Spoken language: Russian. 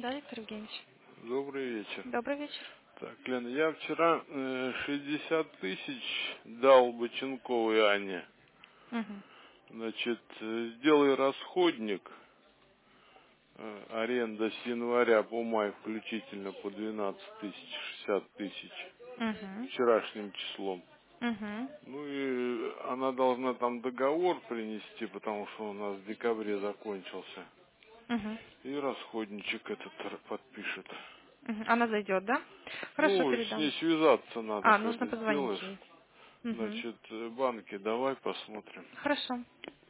Да, Виктор Евгеньевич? Добрый вечер. Добрый вечер. Так, Лена, я вчера 60 тысяч дал Боченковой Анне. Угу. Значит, сделай расходник, аренда с января по май включительно по 12 тысяч, 60 тысяч Угу. вчерашним числом. Угу. Ну и она должна там договор принести, потому что у нас в декабре закончился. Угу. И расходничек этот подпишет. Угу. Она зайдет, да? Хорошо, Ну, с ней передам. связаться надо, А, когда нужно позвонить сделаешь. ей. Угу. Значит, банки давай посмотрим. Хорошо.